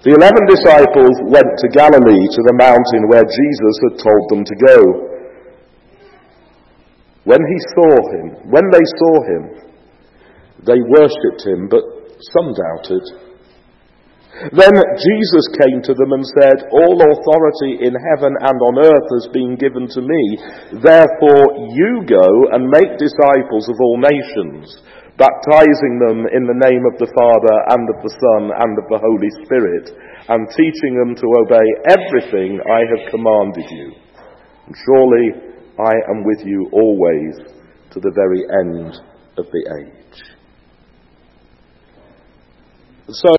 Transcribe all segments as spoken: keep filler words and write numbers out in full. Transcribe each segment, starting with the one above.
The eleven disciples went to Galilee, to the mountain where Jesus had told them to go. When he saw him, when they saw him, they worshipped him, but some doubted. Then Jesus came to them and said, "All authority in heaven and on earth has been given to me. Therefore you go and make disciples of all nations, baptizing them in the name of the Father and of the Son and of the Holy Spirit, and teaching them to obey everything I have commanded you. And surely I am with you always to the very end of the age." So,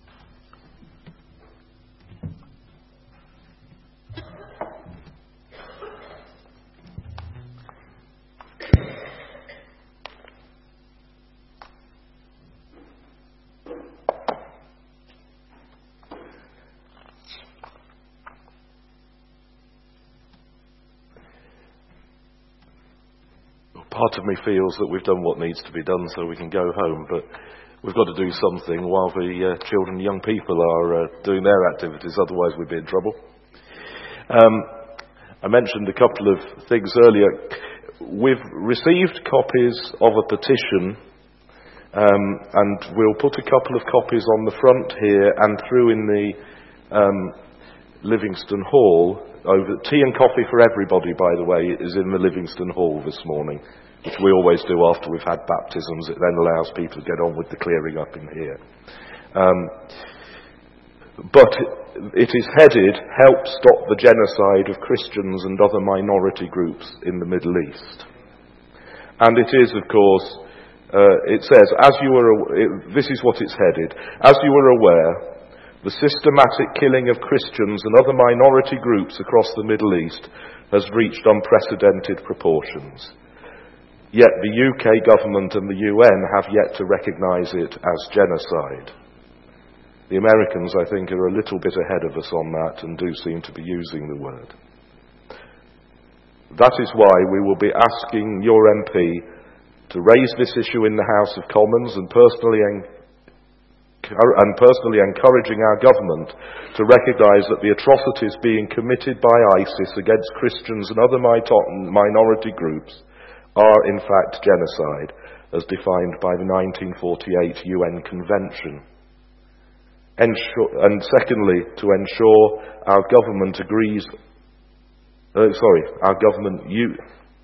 part of me feels that we've done what needs to be done so we can go home, but we've got to do something while the uh, children and young people are uh, doing their activities, otherwise we'd be in trouble. Um, I mentioned a couple of things earlier. We've received copies of a petition, um, and we'll put a couple of copies on the front here and through in the um, Livingston Hall. Over tea and coffee for everybody, by the way, is in the Livingston Hall this morning, which we always do after we've had baptisms. It then allows people to get on with the clearing up in here. Um, but it is headed, "Help Stop the Genocide of Christians and Other Minority Groups in the Middle East." And it is, of course, uh, it says, as you are, it, this is what it's headed, "As you are aware, the systematic killing of Christians and other minority groups across the Middle East has reached unprecedented proportions. Yet the U K government and the U N have yet to recognise it as genocide." The Americans, I think, are a little bit ahead of us on that and do seem to be using the word. That is why we will be asking your M P to raise this issue in the House of Commons and personally en- and personally encouraging our government to recognise that the atrocities being committed by ISIS against Christians and other minority groups are in fact genocide, as defined by the nineteen forty-eight U N Convention. Ensure, and secondly, to ensure our government agrees, uh, sorry, our government, you,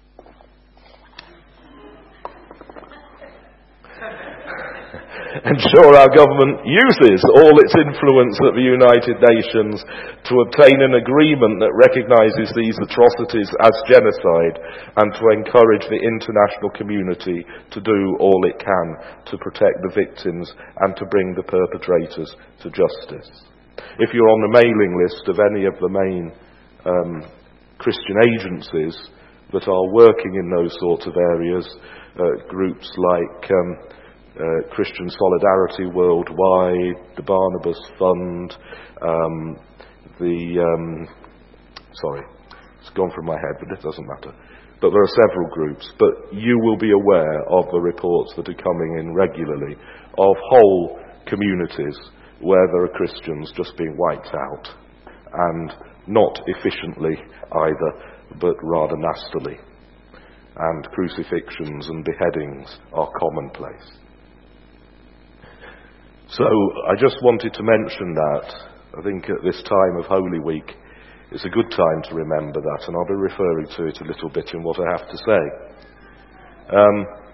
ensure our government uses all its influence at the United Nations to obtain an agreement that recognises these atrocities as genocide and to encourage the international community to do all it can to protect the victims and to bring the perpetrators to justice. If you're on the mailing list of any of the main um, Christian agencies that are working in those sorts of areas, uh, groups like um, Uh, Christian Solidarity Worldwide, the Barnabas Fund, um, the, um, sorry, it's gone from my head, but it doesn't matter. But there are several groups, but you will be aware of the reports that are coming in regularly of whole communities where there are Christians just being wiped out, and not efficiently either, but rather nastily. And crucifixions and beheadings are commonplace. So I just wanted to mention that. I think at this time of Holy Week it's a good time to remember that, and I'll be referring to it a little bit in what I have to say. Um,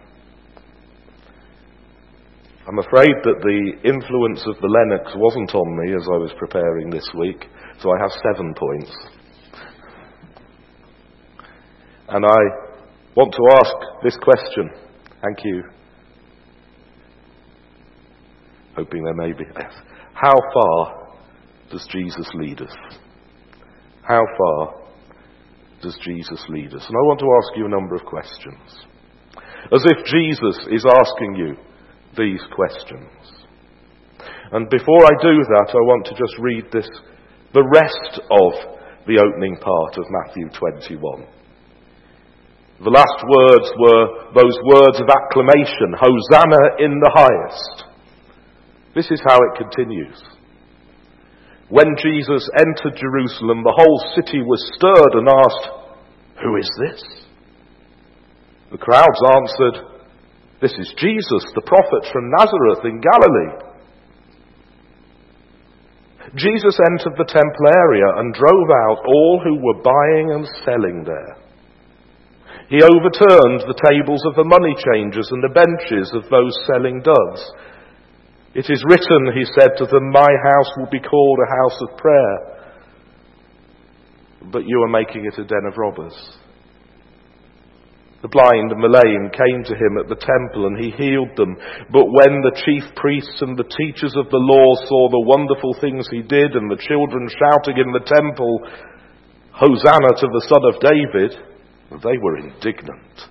I'm afraid that the influence of the Lennox wasn't on me as I was preparing this week, so I have seven points. And I want to ask this question. Thank you. Hoping there may be. How far does Jesus lead us? How far does Jesus lead us? And I want to ask you a number of questions. As if Jesus is asking you these questions. And before I do that, I want to just read this, the rest of the opening part of Matthew twenty-one. The last words were those words of acclamation, "Hosanna in the highest." This is how it continues. When Jesus entered Jerusalem, the whole city was stirred and asked, "Who is this?" The crowds answered, "This is Jesus, the prophet from Nazareth in Galilee." Jesus entered the temple area and drove out all who were buying and selling there. He overturned the tables of the money changers and the benches of those selling doves. "It is written," he said to them, "My house will be called a house of prayer, but you are making it a den of robbers." The blind and the lame came to him at the temple, and he healed them. But when the chief priests and the teachers of the law saw the wonderful things he did, and the children shouting in the temple, "Hosanna to the Son of David," they were indignant.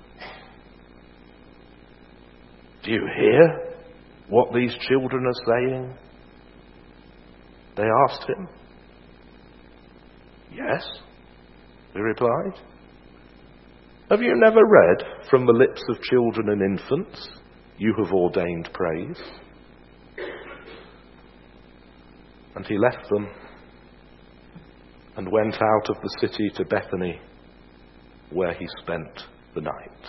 "Do you hear what these children are saying?" they asked him. "Yes," he replied. "Have you never read, from the lips of children and infants, you have ordained praise?" And he left them and went out of the city to Bethany, where he spent the night.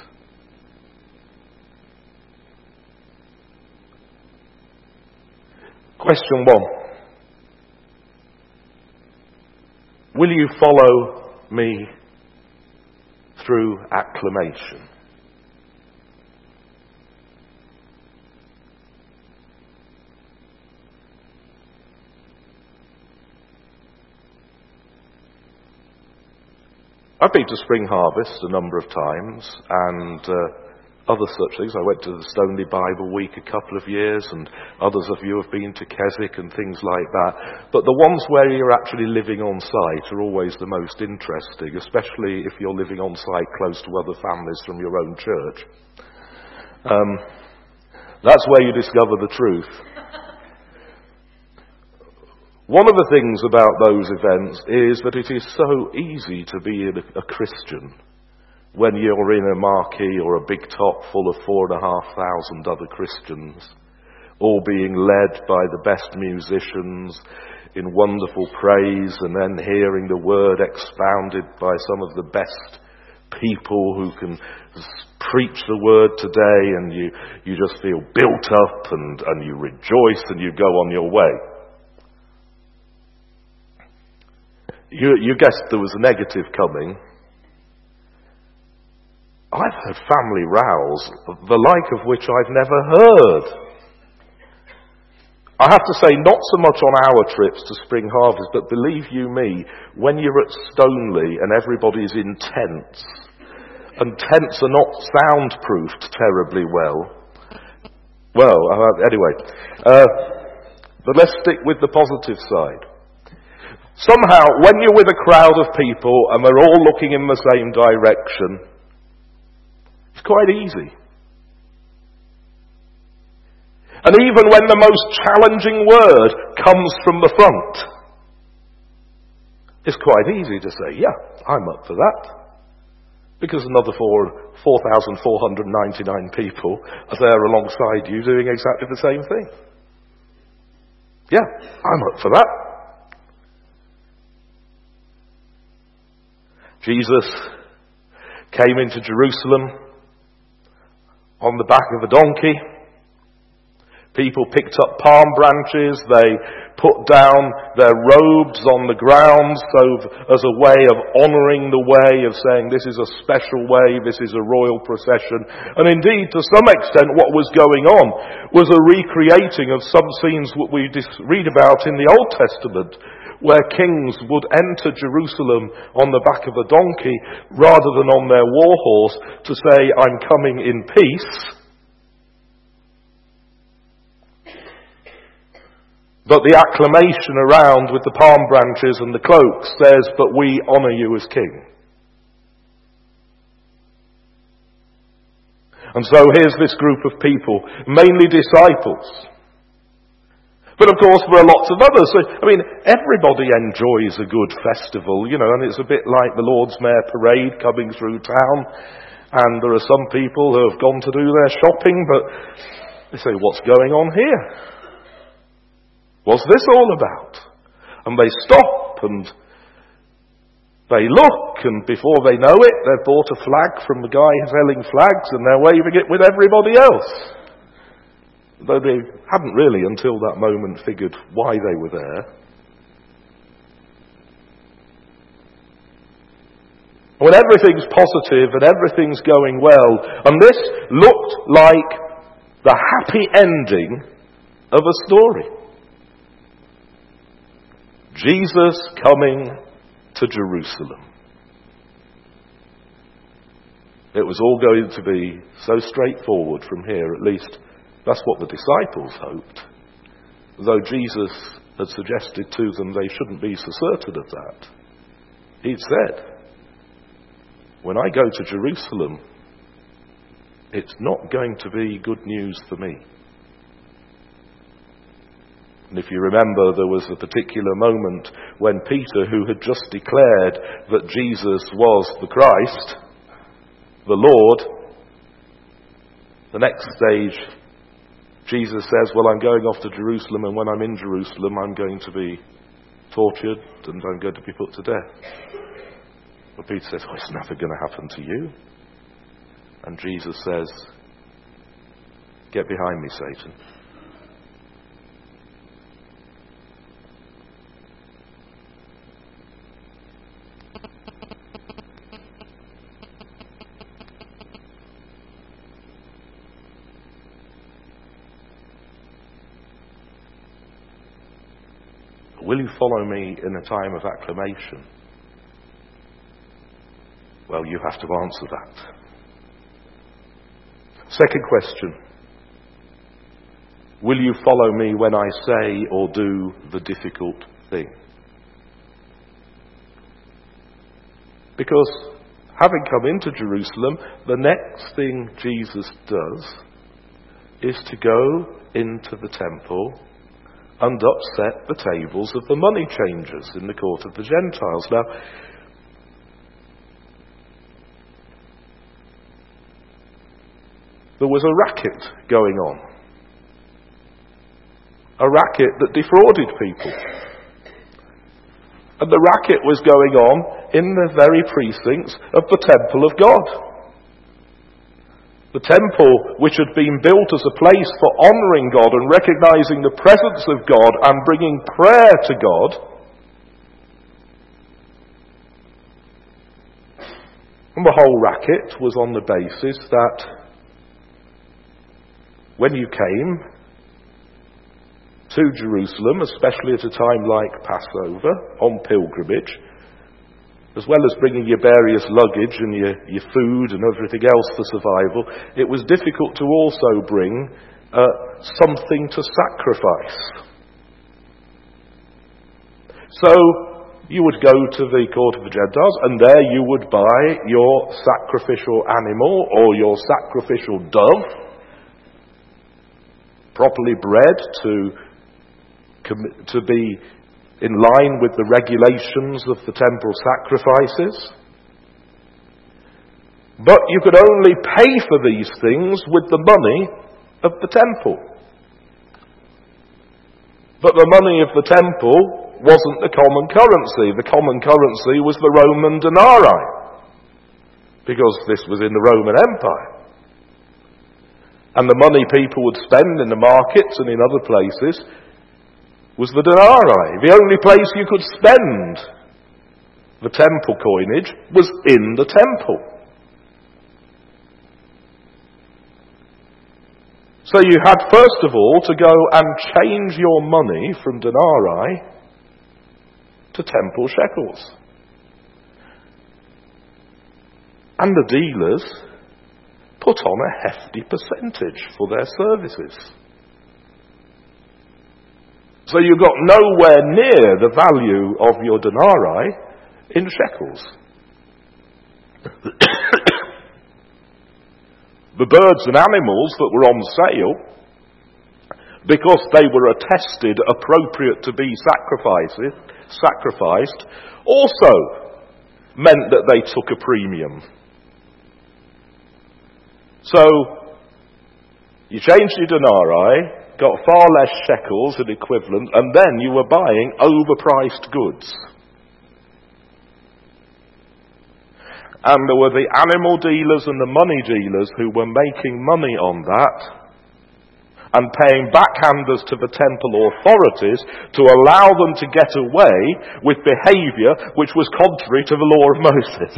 Question one. Will you follow me through acclamation? I've been to Spring Harvest a number of times, and uh, other such things. I went to the Stoneleigh Bible Week a couple of years, and others of you have been to Keswick and things like that. But the ones where you're actually living on site are always the most interesting, especially if you're living on site close to other families from your own church. Um, that's where you discover the truth. One of the things about those events is that it is so easy to be a, a Christian when you're in a marquee or a big top full of four and a half thousand other Christians, all being led by the best musicians in wonderful praise, and then hearing the word expounded by some of the best people who can preach the word today, and you, you just feel built up and, and you rejoice and you go on your way. You, you guessed there was a negative coming. I've heard family rows, the like of which I've never heard. I have to say, not so much on our trips to Spring Harvest, but believe you me, when you're at Stoneleigh and everybody's in tents, and tents are not soundproofed terribly well. Well, uh, anyway, uh, but let's stick with the positive side. Somehow, when you're with a crowd of people and they're all looking in the same direction, it's quite easy. And even when the most challenging word comes from the front, it's quite easy to say, yeah, I'm up for that. Because another four thousand four hundred ninety-nine people are there alongside you doing exactly the same thing. Yeah, I'm up for that. Jesus came into Jerusalem on the back of a donkey. People picked up palm branches. They put down their robes on the ground so as a way of honouring the way, of saying this is a special way, this is a royal procession. And indeed, to some extent, what was going on was a recreating of some scenes that we read about in the Old Testament, where kings would enter Jerusalem on the back of a donkey rather than on their war horse to say, I'm coming in peace. But the acclamation around with the palm branches and the cloaks says, but we honour you as king. And so here's this group of people, mainly disciples. But of course there are lots of others. So, I mean, everybody enjoys a good festival, you know, and it's a bit like the Lord's Mayor Parade coming through town. And there are some people who have gone to do their shopping, but they say, what's going on here? What's this all about? And they stop and they look, and before they know it, they've bought a flag from the guy selling flags and they're waving it with everybody else. Though they hadn't really, until that moment, figured why they were there. When everything's positive and everything's going well, and this looked like the happy ending of a story. Jesus coming to Jerusalem. It was all going to be so straightforward from here, at least that's what the disciples hoped. Though Jesus had suggested to them they shouldn't be so certain of that. He'd said, when I go to Jerusalem, it's not going to be good news for me. And if you remember, there was a particular moment when Peter, who had just declared that Jesus was the Christ, the Lord, the next stage, Jesus says, well, I'm going off to Jerusalem, and when I'm in Jerusalem, I'm going to be tortured and I'm going to be put to death. But Peter says, oh, it's never going to happen to you. And Jesus says, get behind me, Satan. Will you follow me in a time of acclamation? Well, you have to answer that. Second question. Will you follow me when I say or do the difficult thing? Because having come into Jerusalem, the next thing Jesus does is to go into the temple and upset the tables of the money changers in the court of the Gentiles. Now, there was a racket going on. A racket that defrauded people. And the racket was going on in the very precincts of the temple of God. The temple, which had been built as a place for honouring God and recognising the presence of God and bringing prayer to God, and the whole racket was on the basis that when you came to Jerusalem, especially at a time like Passover, on pilgrimage, as well as bringing your various luggage and your, your food and everything else for survival, it was difficult to also bring uh, something to sacrifice. So you would go to the court of the Gentiles, and there you would buy your sacrificial animal or your sacrificial dove, properly bred to, to be in line with the regulations of the temple sacrifices. But you could only pay for these things with the money of the temple. But the money of the temple wasn't the common currency. The common currency was the Roman denarii, because this was in the Roman Empire. And the money people would spend in the markets and in other places was the denarii. The only place you could spend the temple coinage was in the temple. So you had first of all to go and change your money from denarii to temple shekels. And the dealers put on a hefty percentage for their services. So you got nowhere near the value of your denarii in shekels. The birds and animals that were on sale, because they were attested appropriate to be sacrificed, sacrificed, also meant that they took a premium. So, you changed your denarii got far less shekels in equivalent, and then you were buying overpriced goods. And there were the animal dealers and the money dealers who were making money on that and paying backhanders to the temple authorities to allow them to get away with behaviour which was contrary to the law of Moses.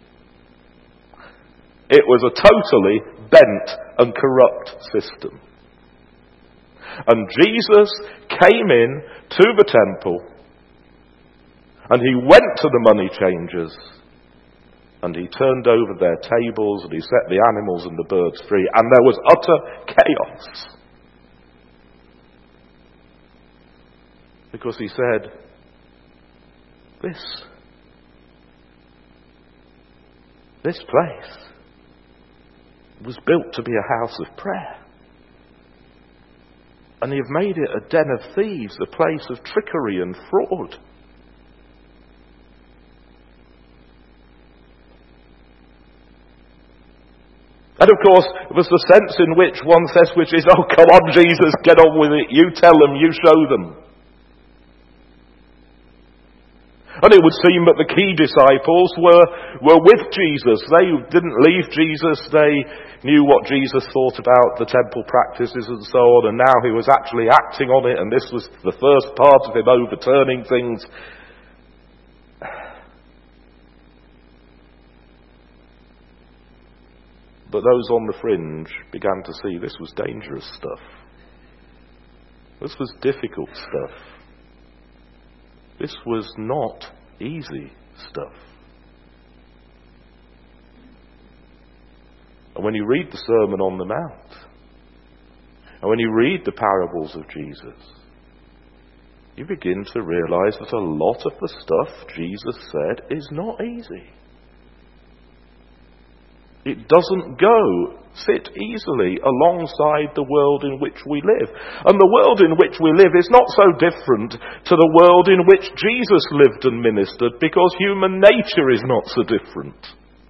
It was a totally bent and corrupt system. And Jesus came in to the temple, and he went to the money changers, and he turned over their tables, and he set the animals and the birds free, and there was utter chaos. Because he said, this, this place was built to be a house of prayer. And you've made it a den of thieves, a place of trickery and fraud. And of course, there's the sense in which one says, which is, oh, come on, Jesus, get on with it. You tell them, you show them. And it would seem that the key disciples were, were with Jesus. They didn't leave Jesus. They knew what Jesus thought about the temple practices and so on. And now he was actually acting on it. And this was the first part of him overturning things. But those on the fringe began to see this was dangerous stuff. This was difficult stuff. This was not easy stuff. And when you read the Sermon on the Mount, and when you read the parables of Jesus, you begin to realize that a lot of the stuff Jesus said is not easy. It doesn't go, sit easily alongside the world in which we live. And the world in which we live is not so different to the world in which Jesus lived and ministered, because human nature is not so different.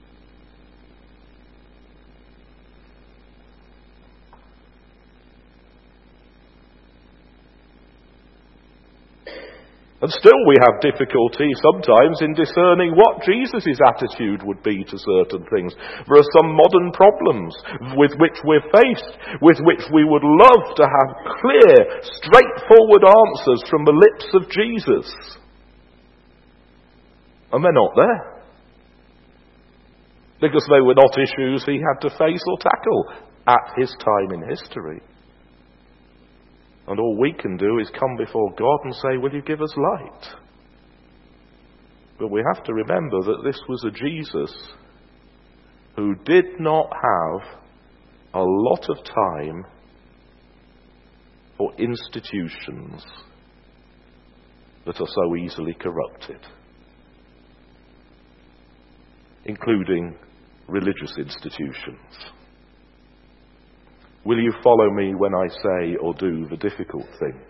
And still we have difficulty sometimes in discerning what Jesus' attitude would be to certain things. There are some modern problems with which we're faced, with which we would love to have clear, straightforward answers from the lips of Jesus. And they're not there. Because they were not issues he had to face or tackle at his time in history. And all we can do is come before God and say, will you give us light? But we have to remember that this was a Jesus who did not have a lot of time for institutions that are so easily corrupted, including religious institutions. Will you follow me when I say or do the difficult thing?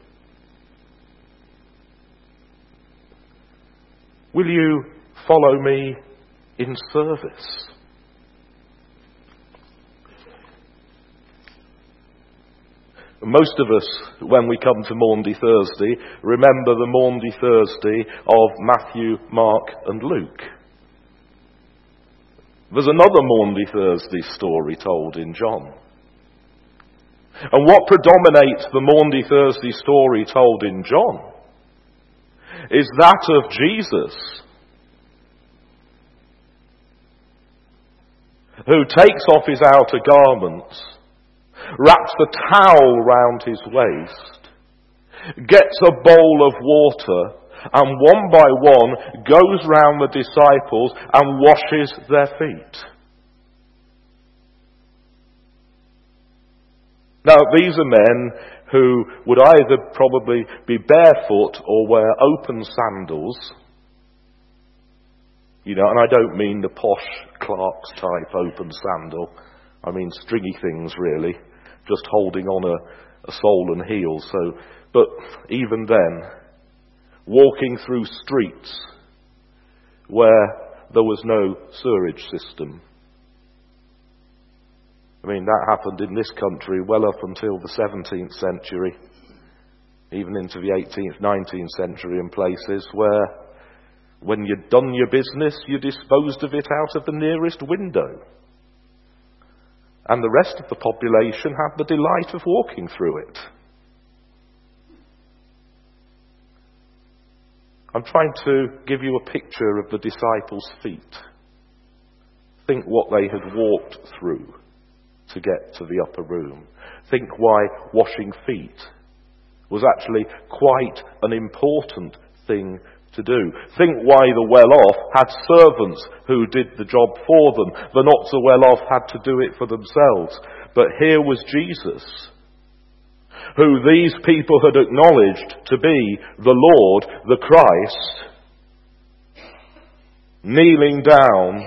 Will you follow me in service? Most of us, when we come to Maundy Thursday, remember the Maundy Thursday of Matthew, Mark and Luke. There's another Maundy Thursday story told in John. And what predominates the Maundy Thursday story told in John is that of Jesus, who takes off his outer garments, wraps the towel round his waist, gets a bowl of water, and one by one goes round the disciples and washes their feet. Now, these are men who would either probably be barefoot or wear open sandals. You know, and I don't mean the posh Clark's type open sandal. I mean stringy things, really, just holding on a, a sole and heel. So, but even then, walking through streets where there was no sewerage system. I mean, that happened in this country well up until the seventeenth century, even into the eighteenth, nineteenth century in places where when you'd done your business, you disposed of it out of the nearest window. And the rest of the population had the delight of walking through it. I'm trying to give you a picture of the disciples' feet. Think what they had walked through to get to the upper room. Think why washing feet was actually quite an important thing to do. Think why the well-off had servants who did the job for them. The not so well-off had to do it for themselves. But here was Jesus, who these people had acknowledged to be the Lord, the Christ, kneeling down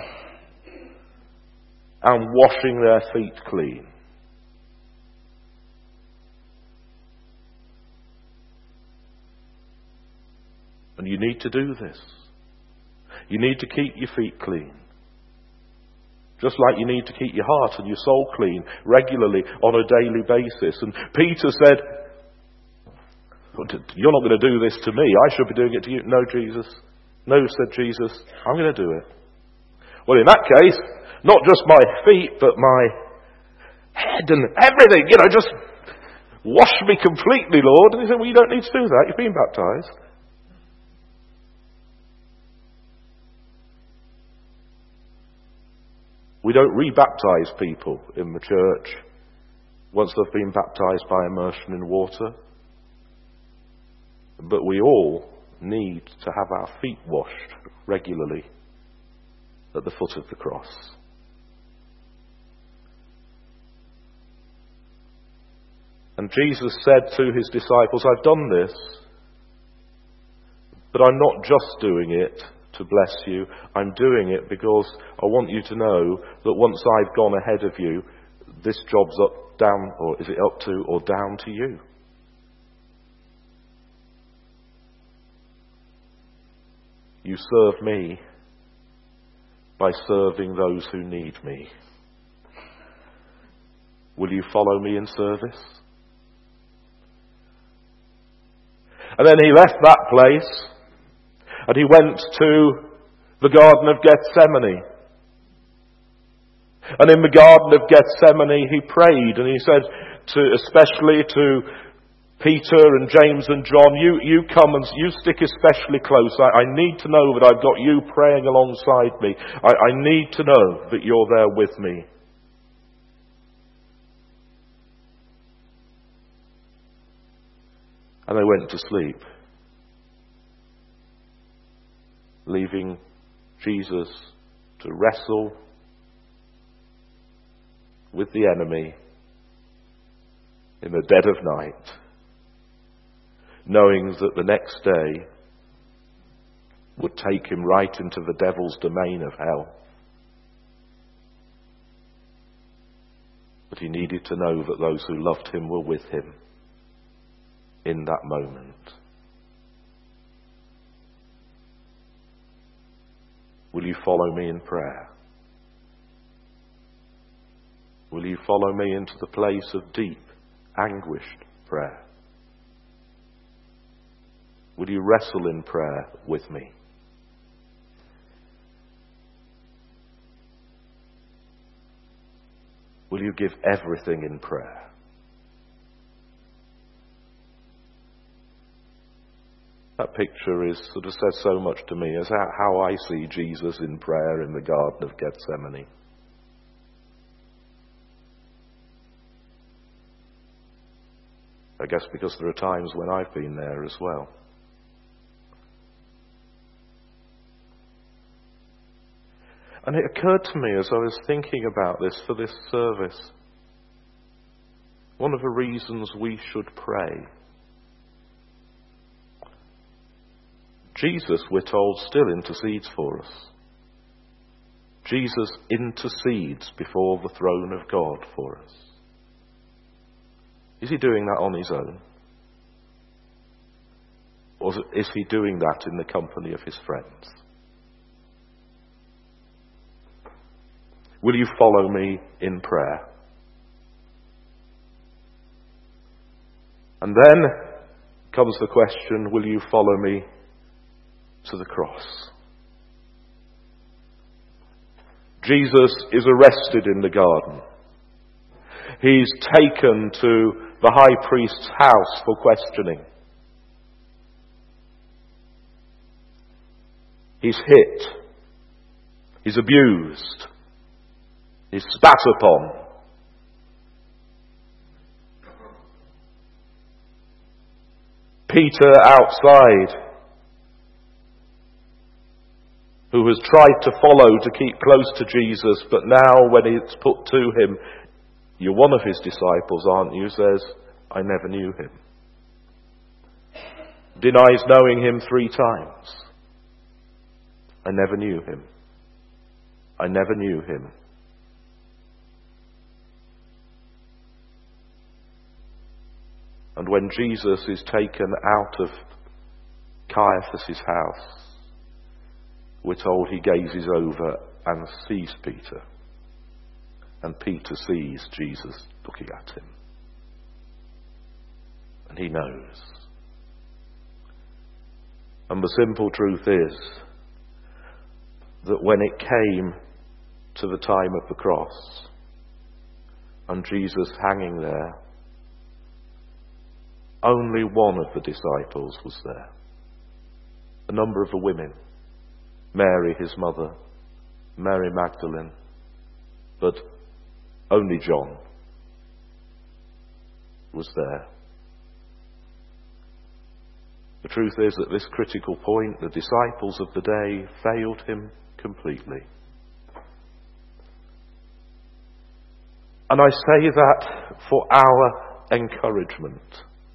and washing their feet clean. And you need to do this. You need to keep your feet clean. Just like you need to keep your heart and your soul clean regularly on a daily basis. And Peter said, you're not going to do this to me. I should be doing it to you. No, Jesus. No, said Jesus. I'm going to do it. Well, in that case, not just my feet, but my head and everything. You know, just wash me completely, Lord. And he said, well, you don't need to do that. You've been baptized. We don't re-baptize people in the church once they've been baptized by immersion in water. But we all need to have our feet washed regularly at the foot of the cross. And Jesus said to his disciples, I've done this, but I'm not just doing it to bless you. I'm doing it because I want you to know that once I've gone ahead of you, this job's up, down, or is it up to or down to you? You serve me by serving those who need me. Will you follow me in service? And then he left that place and he went to the Garden of Gethsemane. And in the Garden of Gethsemane he prayed, and he said, to, especially to Peter and James and John, you, you come and you stick especially close. I, I need to know that I've got you praying alongside me. I, I need to know that you're there with me. And they went to sleep, leaving Jesus to wrestle with the enemy in the dead of night, knowing that the next day would take him right into the devil's domain of hell. But he needed to know that those who loved him were with him in that moment. Will you follow me in prayer? Will you follow me into the place of deep, anguished prayer? Will you wrestle in prayer with me? Will you give everything in prayer? That picture is sort of says so much to me as how I see Jesus in prayer in the Garden of Gethsemane. I guess because there are times when I've been there as well. And it occurred to me as I was thinking about this for this service, one of the reasons we should pray. Jesus, we're told, still intercedes for us. Jesus intercedes before the throne of God for us. Is he doing that on his own? Or is he doing that in the company of his friends? Will you follow me in prayer? And then comes the question, will you follow me to the cross? Jesus is arrested in the garden. He's taken to the high priest's house for questioning. He's hit. He's abused. He's spat upon. Peter outside, who has tried to follow to keep close to Jesus, but now when it's put to him, you're one of his disciples, aren't you? Says, I never knew him. Denies knowing him three times. I never knew him. I never knew him. And when Jesus is taken out of Caiaphas' house, we're told he gazes over and sees Peter. And Peter sees Jesus looking at him. And he knows. And the simple truth is that when it came to the time of the cross, and Jesus hanging there, only one of the disciples was there. A number of the women, Mary his mother, Mary Magdalene, but only John was there. The truth is, at this critical point, the disciples of the day failed him completely. And I say that for our encouragement.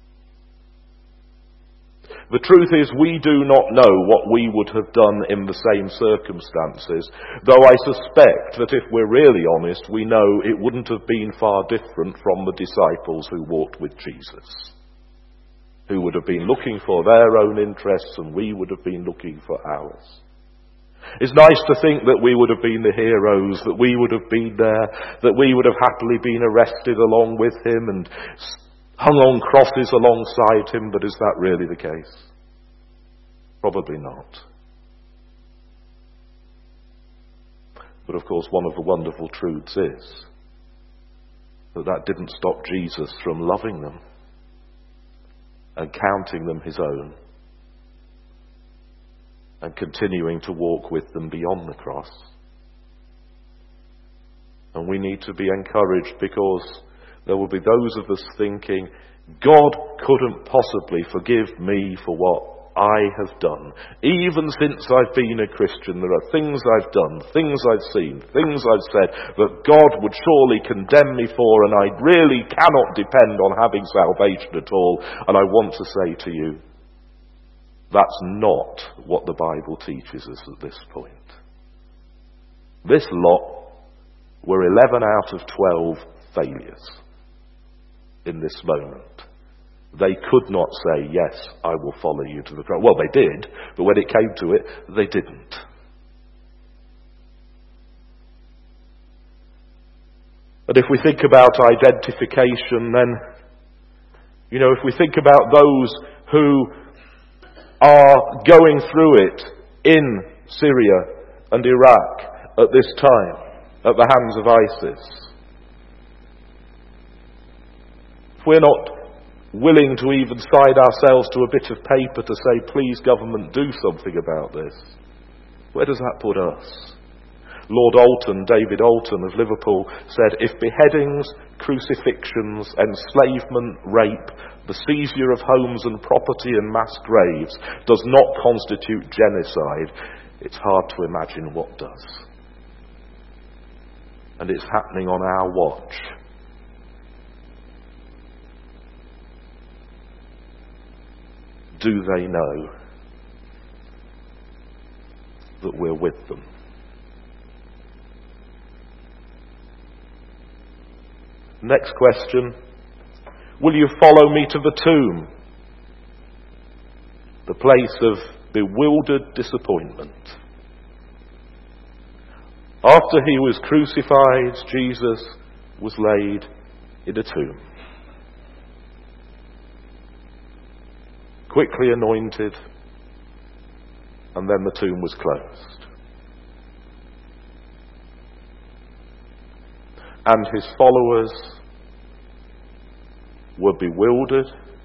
The truth is, we do not know what we would have done in the same circumstances, though I suspect that if we're really honest, we know it wouldn't have been far different from the disciples who walked with Jesus, who would have been looking for their own interests and we would have been looking for ours. It's nice to think that we would have been the heroes, that we would have been there, that we would have happily been arrested along with him and hung on crosses alongside him, but is that really the case? Probably not. But of course, one of the wonderful truths is that that didn't stop Jesus from loving them and counting them his own and continuing to walk with them beyond the cross. And we need to be encouraged, because there will be those of us thinking, God couldn't possibly forgive me for what I have done. Even since I've been a Christian, there are things I've done, things I've seen, things I've said that God would surely condemn me for, and I really cannot depend on having salvation at all. And I want to say to you, that's not what the Bible teaches us at this point. This lot were eleven out of twelve failures in this moment. They could not say, yes, I will follow you to the cross. Well, they did, but when it came to it, they didn't. And if we think about identification, then, you know, if we think about those who are going through it in Syria and Iraq at this time, at the hands of ISIS, if we're not willing to even sign ourselves to a bit of paper to say, please government, do something about this, where does that put us? Lord Alton, David Alton of Liverpool, said, if beheadings, crucifixions, enslavement, rape, the seizure of homes and property and mass graves does not constitute genocide, it's hard to imagine what does. And it's happening on our watch. Do they know that we're with them? Next question. Will you follow me to the tomb? The place of bewildered disappointment. After he was crucified, Jesus was laid in a tomb. quickly anointed, and then the tomb was closed. And his followers were bewildered,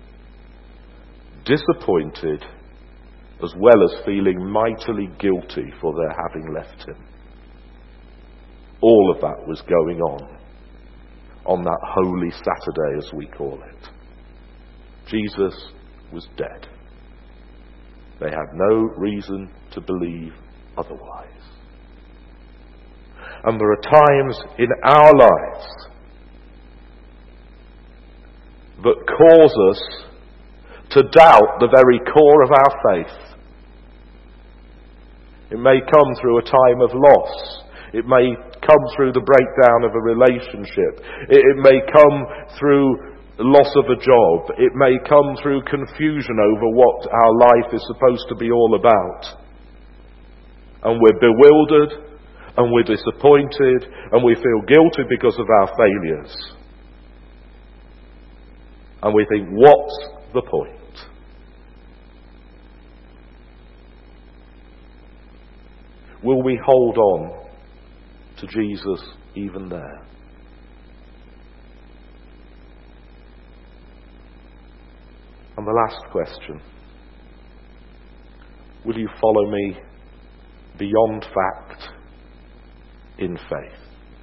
disappointed, as well as feeling mightily guilty for their having left him. All of that was going on on that Holy Saturday, as we call it. Jesus was dead. They had no reason to believe otherwise. And there are times in our lives that cause us to doubt the very core of our faith. It may come through a time of loss. It may come through the breakdown of a relationship. It, it may come through loss of a job. It may come through confusion over what our life is supposed to be all about. And we're bewildered, and we're disappointed, and we feel guilty because of our failures. And we think, what's the point? Will we hold on to Jesus even there? And the last question: will you follow me beyond fact in faith?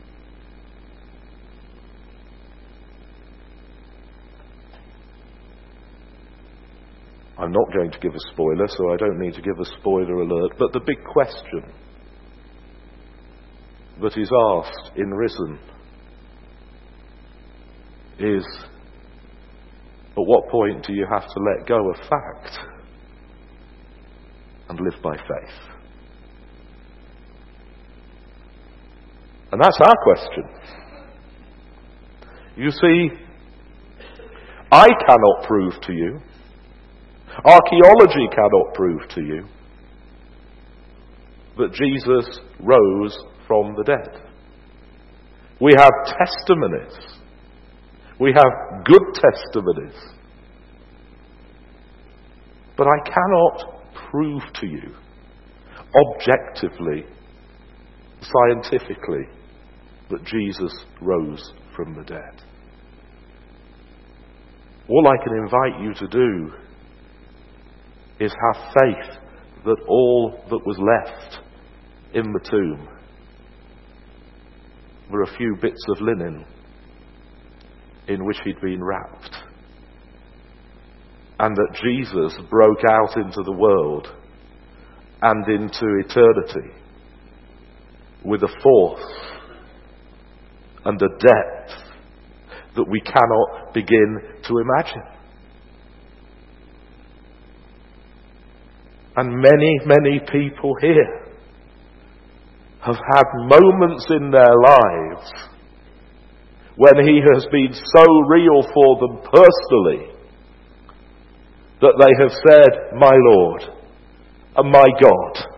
I'm not going to give a spoiler, so I don't need to give a spoiler alert, but the big question that is asked in Risen is, at what point do you have to let go of fact and live by faith? And that's our question. You see, I cannot prove to you, archaeology cannot prove to you, that Jesus rose from the dead. We have testimonies. We have good testimonies. But I cannot prove to you, objectively, scientifically, that Jesus rose from the dead. All I can invite you to do is have faith that all that was left in the tomb were a few bits of linen in which he'd been wrapped, and that Jesus broke out into the world and into eternity with a force and a depth that we cannot begin to imagine. And many, many people here have had moments in their lives when he has been so real for them personally that they have said, "My Lord and my God,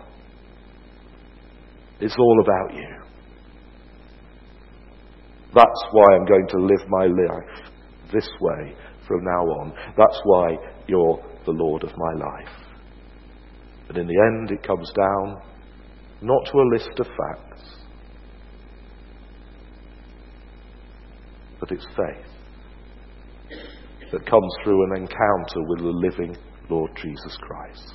it's all about you. That's why I'm going to live my life this way from now on. That's why you're the Lord of my life." But in the end, it comes down not to a list of facts, but it's faith that comes through an encounter with the living Lord Jesus Christ.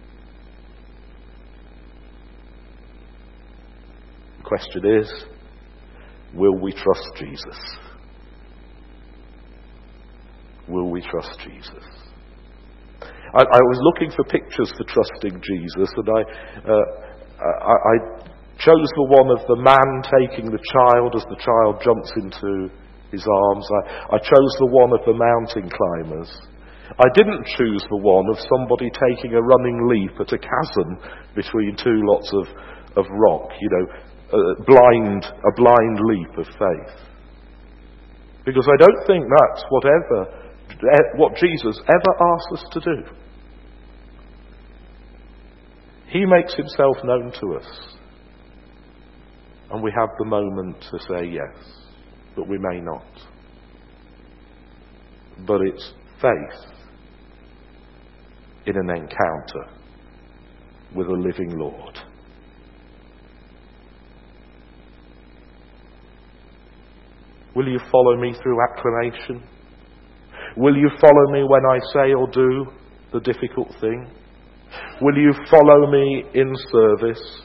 The question is, will we trust Jesus? Will we trust Jesus? I, I was looking for pictures for trusting Jesus, and I, uh, I, I chose the one of the man taking the child as the child jumps into his arms. I, I chose the one of the mountain climbers. I didn't choose the one of somebody taking a running leap at a chasm between two lots of, of rock, you know, a blind, a blind leap of faith. Because I don't think that's whatever, what Jesus ever asks us to do. He makes himself known to us. And we have the moment to say yes, but we may not. But it's faith in an encounter with a living Lord. Will you follow me through acclamation? Will you follow me when I say or do the difficult thing? Will you follow me in service?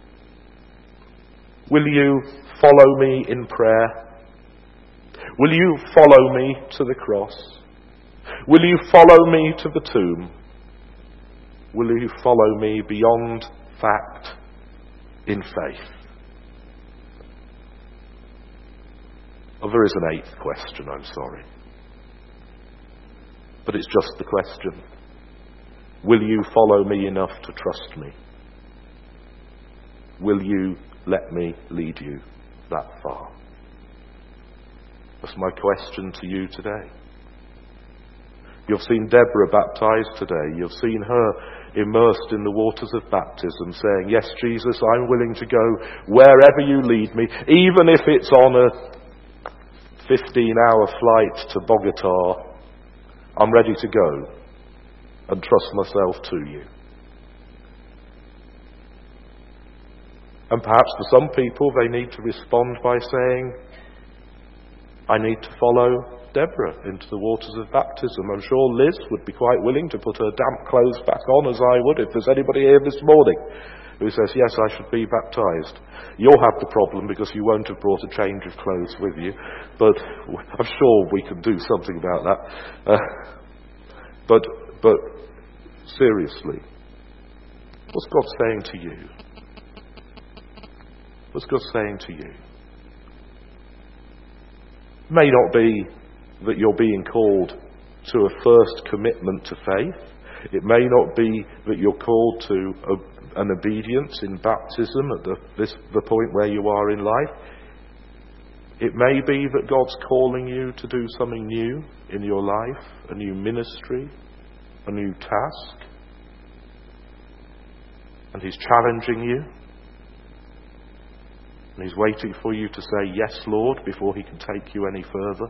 Will you follow me in prayer? Will you follow me to the cross? Will you follow me to the tomb? Will you follow me beyond fact in faith? Oh, there is an eighth question, I'm sorry. But it's just the question. Will you follow me enough to trust me? Will you let me lead you that far? That's my question to you today. You've seen Deborah baptized today. You've seen her immersed in the waters of baptism, saying, yes, Jesus, I'm willing to go wherever you lead me, even if it's on a fifteen-hour flight to Bogota. I'm ready to go and trust myself to you. And perhaps for some people, they need to respond by saying, I need to follow Deborah into the waters of baptism. I'm sure Liz would be quite willing to put her damp clothes back on, as I would if there's anybody here this morning who says, yes, I should be baptized. You'll have the problem because you won't have brought a change of clothes with you, but I'm sure we can do something about that. Uh, but, but seriously, what's God saying to you? What's God saying to you? It may not be that you're being called to a first commitment to faith. It may not be that you're called to a, an obedience in baptism at the, this, the point where you are in life. It may be that God's calling you to do something new in your life, a new ministry, a new task. And He's challenging you. And He's waiting for you to say, yes, Lord, before He can take you any further.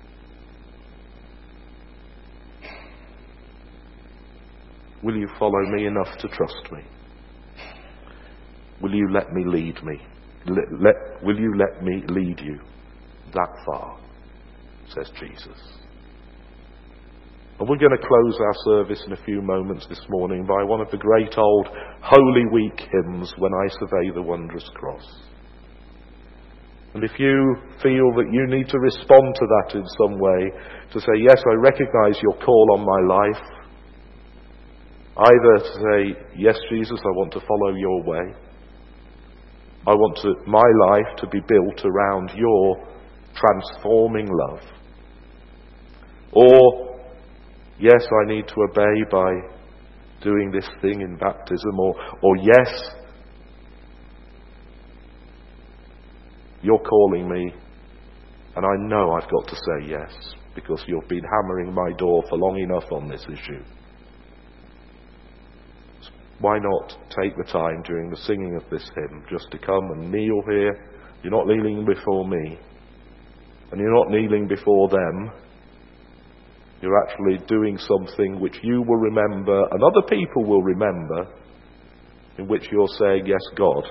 Will you follow me enough to trust me? Will you let me lead me? Let, let, will you let me lead you that far? Says Jesus. And we're going to close our service in a few moments this morning by one of the great old Holy Week hymns, When I Survey the Wondrous Cross. And if you feel that you need to respond to that in some way, to say, yes, I recognise your call on my life, either to say, yes, Jesus, I want to follow your way. I want to, my life to be built around your transforming love. Or, yes, I need to obey by doing this thing in baptism. Or, or yes, you're calling me, and I know I've got to say yes, because you've been hammering my door for long enough on this issue. Why not take the time during the singing of this hymn just to come and kneel here? You're not kneeling before me, and you're not kneeling before them. You're actually doing something which you will remember, and other people will remember, in which you're saying, yes, God.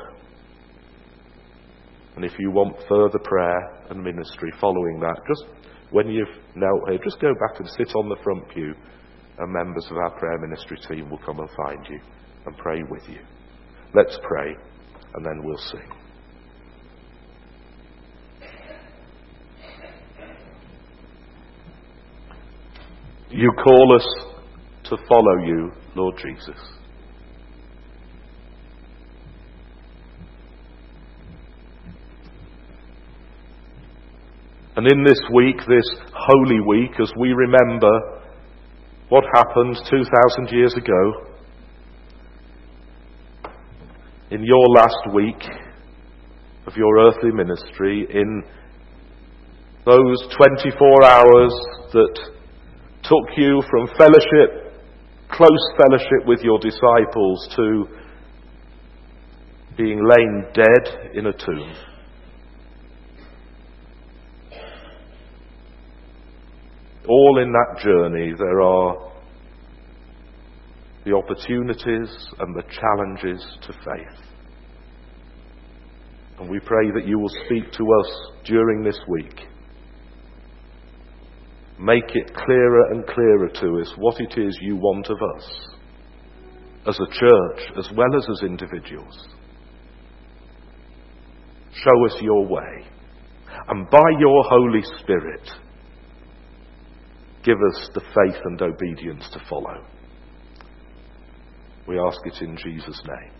And if you want further prayer and ministry following that, just when you've knelt here, just go back and sit on the front pew, and members of our prayer ministry team will come and find you and pray with you. Let's pray, and then we'll sing. You call us to follow you, Lord Jesus. And in this week, this Holy Week, as we remember what happened two thousand years ago, in your last week of your earthly ministry, in those twenty-four hours that took you from fellowship, close fellowship with your disciples, to being lain dead in a tomb. All in that journey there are the opportunities and the challenges to faith. And we pray that you will speak to us during this week. Make it clearer and clearer to us what it is you want of us, as a church as well as as individuals. Show us your way, and by your Holy Spirit, give us the faith and obedience to follow. We ask it in Jesus' name.